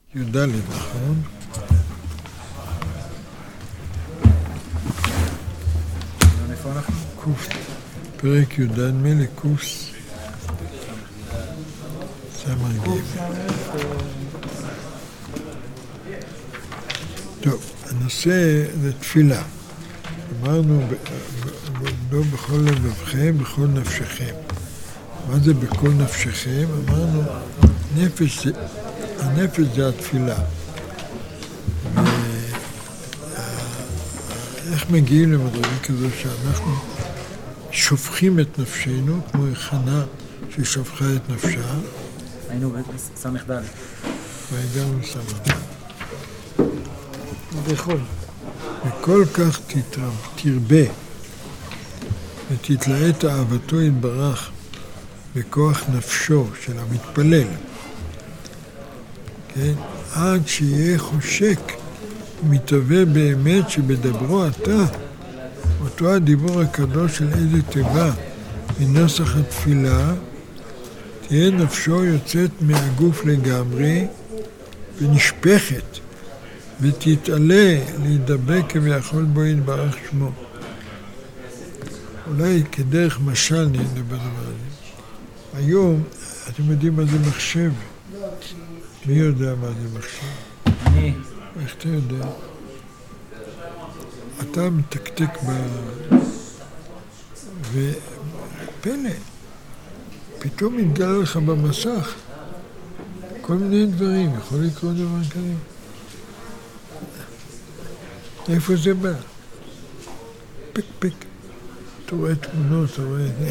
י"ד, נכון? איפה אנחנו? קוף, פרק י"ד מלך קוס. סמ"ג. טוב, הנושא זה תפילה. אמרנו, לא בכל לבבכם, בכל נפשכם. מה זה בכל נפשכם? אמרנו, הנפש זה התפילה. איך מגיעים למדרגה כזו שאנחנו שופכים את נפשנו, כמו חנה ששפכה את נפשה? היינו בסמך ד'. והגענו לסמך. בכל. וכל כך תרבה ותתלהט אהבתו יתברך בכוח נפשו של המתפלל, כן? עד שיהיה חושק ומתהווה באמת שבדברו אתה, אותו הדיבור הקדוש של איזה תיבה מנוסח התפילה, תהיה נפשו יוצאת מהגוף לגמרי ונשפכת ותתעלה להידבק כביכול בו יתברך שמו. אולי כדרך משל נדבר בדבר הזה. היום, אתם יודעים מה זה מחשב? מי יודע מה זה מחשב? אני. איך אתה יודע? אתה מתקתק ופלא, פתאום מתגלה לך במסך כל מיני דברים, יכול לקרות דבר כזה. איפה זה בא? פיק פיק, אתה רואה תמונות, אתה רואה זה.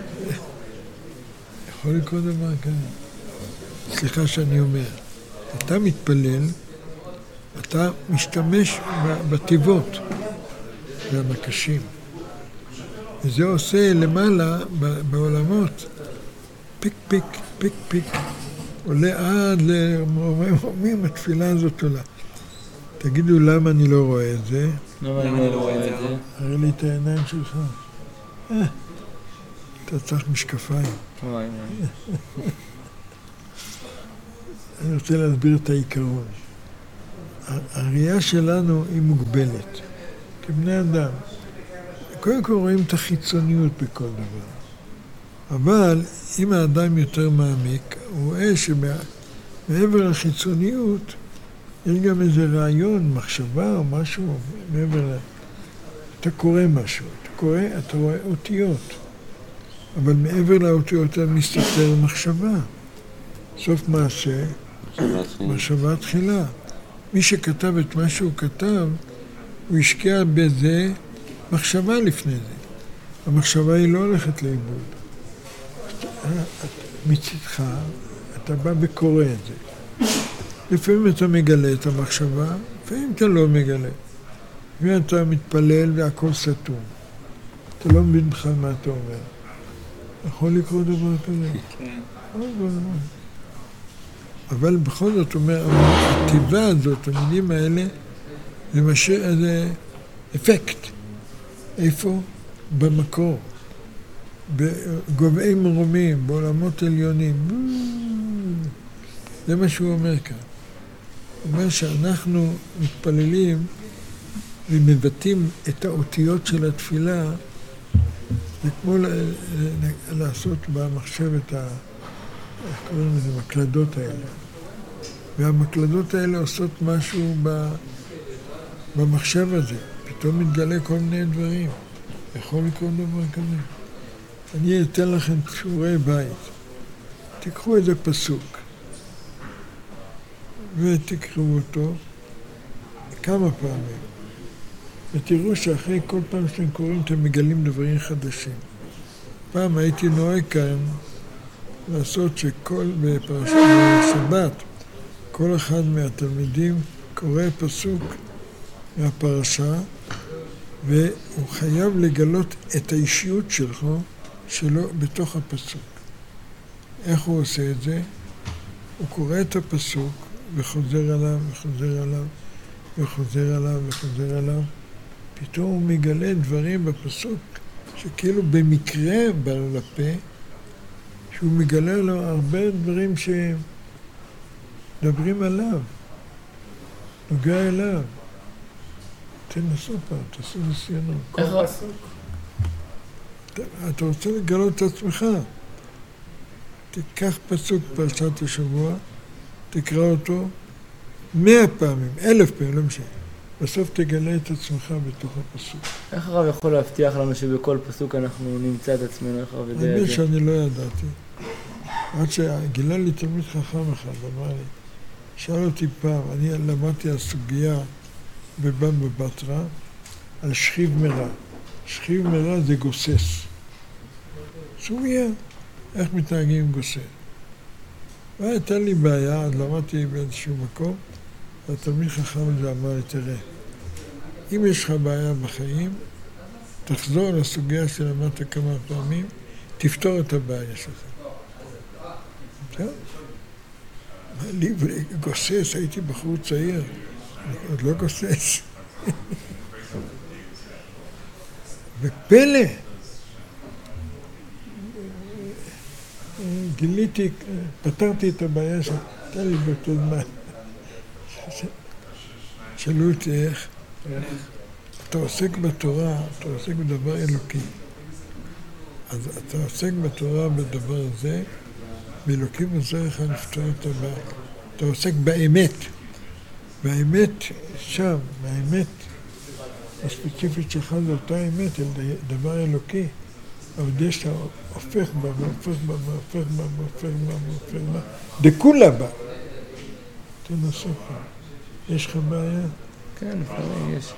יכול לקרות דבר כזה. סליחה שאני אומר, אתה מתפלל, אתה משתמש בתיבות והמקשים. וזה עושה למעלה בעולמות פיק פיק, פיק פיק. עולה עד אומרים, התפילה הזאת עולה. תגידו למה אני לא רואה את זה? למה אני לא רואה את זה? הרי לי את העיניים שלך. אתה צריך משקפיים. אני רוצה להסביר את העיקרון. הראייה שלנו היא מוגבלת, כבני אדם. קודם כל רואים את החיצוניות בכל דבר. אבל אם האדם יותר מעמיק, הוא רואה שמעבר לחיצוניות, יש גם איזה רעיון, מחשבה או משהו, מעבר אתה קורא משהו, אתה רואה אותיות. אבל מעבר לאותיות אתה מסתתר מחשבה. סוף מעשה, מחשבה תחילה. מי שכתב את מה שהוא כתב, הוא השקיע בזה מחשבה לפני זה. המחשבה היא לא הולכת לאיבוד. מצדך, אתה בא וקורא את זה. לפעמים אתה מגלה את המחשבה, לפעמים אתה לא מגלה. לפעמים אתה מתפלל והכל סתום. אתה לא מבין בכלל מה אתה אומר. יכול לקרות דבר כזה? כן. אבל בכל זאת אומר, הכתיבה הזאת, המילים האלה, זה משאיר איזה אפקט. איפה? במקור. בגובעי מרומים, בעולמות עליונים. זה מה שהוא אומר כאן. הוא אומר שאנחנו מתפללים ומבטאים את האותיות של התפילה, זה כמו לעשות במחשב את איך קוראים לזה? המקלדות האלה. והמקלדות האלה עושות משהו במחשב הזה. פתאום מתגלה כל מיני דברים. יכול לקרות דבר כזה. אני אתן לכם שיעורי בית. תיקחו איזה פסוק ותקראו אותו כמה פעמים. ותראו שאחרי כל פעם שאתם קוראים אתם מגלים דברים חדשים. פעם הייתי נוהג כאן לעשות שכל בפרשת שבת כל אחד מהתלמידים קורא פסוק מהפרשה והוא חייב לגלות את האישיות שלו בתוך הפסוק. איך הוא עושה את זה? הוא קורא את הפסוק וחוזר עליו וחוזר עליו וחוזר עליו וחוזר עליו. פתאום הוא מגלה דברים בפסוק שכאילו במקרה בא לו לפה, שהוא מגלה לו הרבה דברים שמדברים עליו. נוגע אליו. תנסו פעם, תעשו ניסיונות. כל פסוק. אתה רוצה לגלות את עצמך. תיקח פסוק פרשת השבוע, תקרא אותו 100 פעמים, 1000 פעמים, לא משנה. בסוף תגלה את עצמך בתוך הפסוק. איך הרב יכול להבטיח לנו שבכל פסוק אנחנו נמצא את עצמנו, איך הרב יודע את האמת זה? שאני לא ידעתי. עד שגילה לי תלמיד חכם אחד, אמר לי, שאל אותי פעם, אני למדתי על סוגיה בבמבה בתרא, על שכיב מרע. שכיב מרע זה גוסס. סוגיה, איך מתנהגים עם גוסס. והייתה לי בעיה, אז למדתי באיזשהו מקום, והתלמיד חכם הזה אמר לי, תראה, אם יש לך בעיה בחיים, תחזור לסוגיה שלמדת כמה פעמים, תפתור את הבעיה שלך. טוב? לי גוסס, הייתי בחור צעיר, עוד לא גוסס. בפלא, גיליתי, פתרתי את הבעיה שהייתה לי באותו זמן. שאלו אותי איך, אתה עוסק בתורה, אתה עוסק בדבר אלוקי. אז אתה עוסק בתורה בדבר הזה, באלוקים עוזר לך לפתור את הבעיה. אתה עוסק באמת. והאמת שם, האמת הספציפית שלך זה אותה אמת, דבר אלוקי. אבל יש שאתה הופך בה, והופך בה, והופך בה, והופך בה, והופך בה. דכולה בה. תנסו פה. יש לך בעיה? כן, לפעמים יש.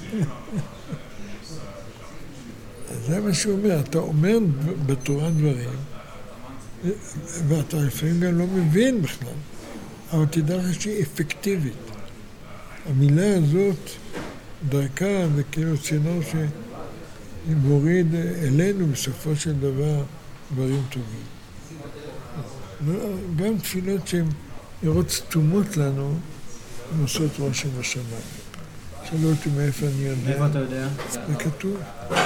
זה מה שהוא אומר, אתה אומר בתורה דברים, ואתה לפעמים גם לא מבין בכלל, אבל תדע לך שהיא אפקטיבית. המילה הזאת, דרכה, זה כאילו צינור שמוריד אלינו בסופו של דבר דברים טובים. גם תפילות שהן נראות סתומות לנו, הן עושות רושם בשמיים. שאלו אותי מאיפה אני יודע. מאיפה אתה יודע? זה כתוב.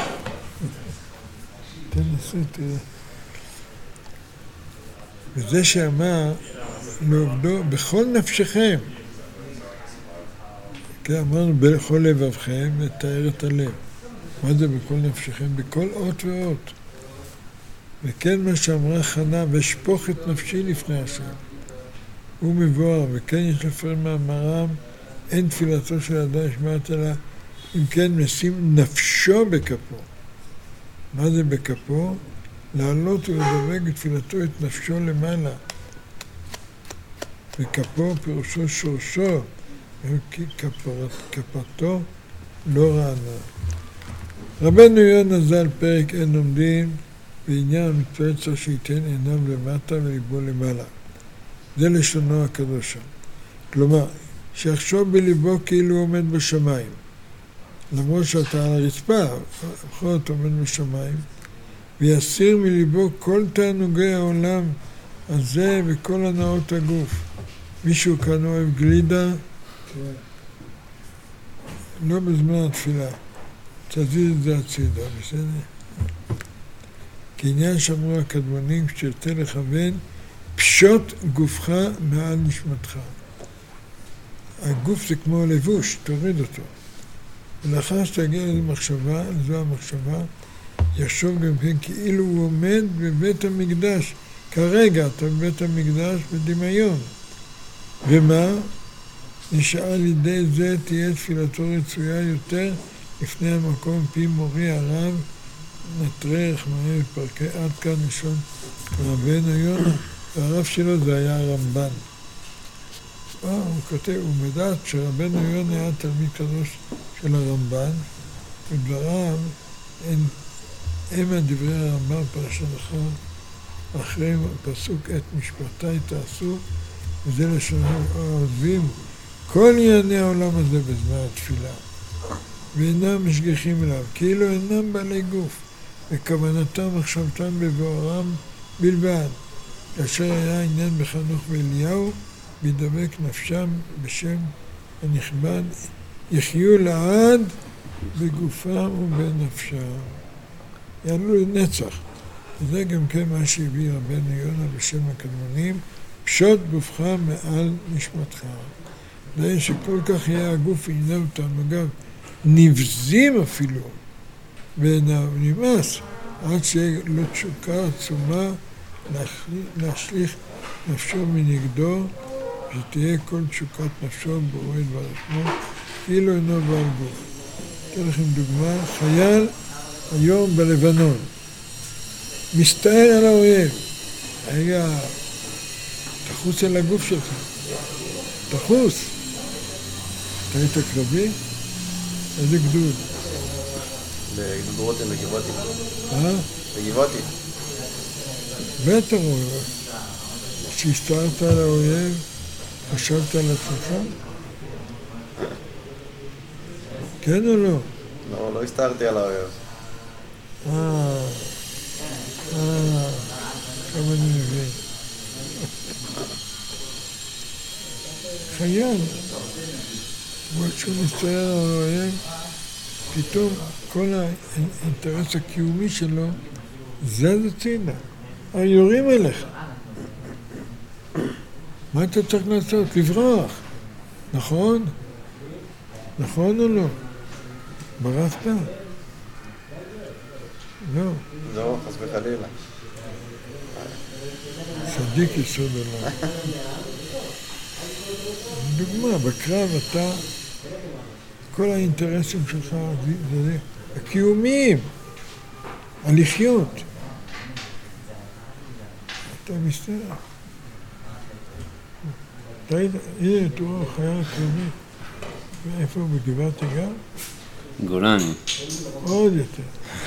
תנסו, תראה. וזה שאמר לעובדו בכל נפשכם. כן, אמרנו בכל לבבכם, לתאר את הלב. מה זה בכל נפשכם? בכל אות ואות. וכן מה שאמרה חנה, ושפוך את נפשי לפני השם. הוא מבואר, וכן יש לפרש מאמרם, אין תפילתו של אדם נשמעת אלא, אם כן נשים נפשו בכפו. מה זה בכפו? לעלות ולדבק בתפילתו את נפשו למעלה. וכפו פירושו שורשו, כי כפתו לא רענה. רבנו יונה ז"ל פרק אין לומדים, בעניין המצווה צריך שייתן עיניו למטה וליבו למעלה. זה לשונו הקדושה. כלומר, שיחשוב בליבו כאילו הוא עומד בשמיים. למרות שאתה על הרצפה, בכל זאת עומד בשמיים, ויסיר מליבו כל תענוגי העולם הזה וכל הנאות הגוף. מישהו כאן אוהב גלידה? לא בזמן התפילה. תזיז את זה הצידה, בסדר? כעניין שאמרו הקדמונים, כשתרצה לכוון, פשוט גופך מעל נשמתך. הגוף זה כמו לבוש, תוריד אותו. ולאחר שתגיע למחשבה, לזו המחשבה, יחשוב גם כן כאילו הוא עומד בבית המקדש. כרגע אתה בבית המקדש בדמיון. ומה? נשאר לידי זה תהיה תפילתו רצויה יותר לפני המקום פי מורי הרב נטרי רחמנא בפרקי עד כאן לשון רבנו יונה, והרב שלו זה היה הרמב"ן. הוא כותב, הוא מדעת שרבנו יונה היה תלמיד קדוש של הרמב"ן, ודבריו הם הדברי הרמב"ן פרשת אחרי פסוק את משפטי תעשו, וזה לשון העוזבים כל ענייני העולם הזה בזמן התפילה, ואינם משגיחים אליו, כאילו אינם בעלי גוף, וכוונתם מחשבתם בבוארם בלבד, כאשר היה עניין בחנוך ואליהו, וידבק נפשם בשם הנכבד, יחיו לעד בגופם ובנפשם. יעלו לנצח. וזה גם כן מה שהביא רבנו יונה בשם הקדמונים, פשוט גופך מעל נשמתך. זה שכל כך יהיה הגוף עינה אותם, אגב, נבזים אפילו בעיניו, נמאס, עד שיהיה לו תשוקה עצומה להשליך נפשו מנגדו, שתהיה כל תשוקת נפשו בורא דבר עצמו, כאילו אינו בעל גוף. אתן לכם דוגמה, חייל היום בלבנון, מסתער על האויב, רגע, תחוס על הגוף שלך, תחוס. אתה היית קרבי? איזה גדוד? בגדוד רותם בגבעתי. בגבעתי. בטח, כשהסתערת על האויב, חשבת על עצמך? כן או לא? לא, לא הסתערתי על האויב. כמה אני מבין. חייל, כמו שהוא מסתער על האויב, פתאום כל האינטרס הקיומי שלו זז הצידה. יורים אליך. מה אתה צריך לעשות? לברוח. נכון? נכון או לא? ברחת? לא. לא, חס וחלילה. צדיק יסוד עולם. דוגמה, בקרב אתה, כל האינטרסים שלך, זה הקיומיים, הלחיות. אתה מסתכל. הנה, תראו, חייל קרבי. ואיפה הוא בגבעתי גם? גולני. עוד יותר.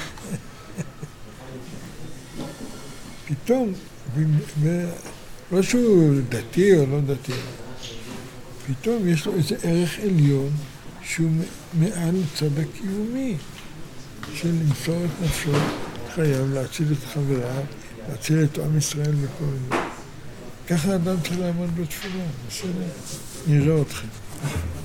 פתאום, לא שהוא דתי או לא דתי, פתאום יש לו איזה ערך עליון שהוא מעל צד הקיומי, של למסור את נפשו, חייב להציל את חבריו, להציל את עם ישראל וכל זה. ככה האדם צריך לעמוד בתפילה, בסדר? נראה אתכם.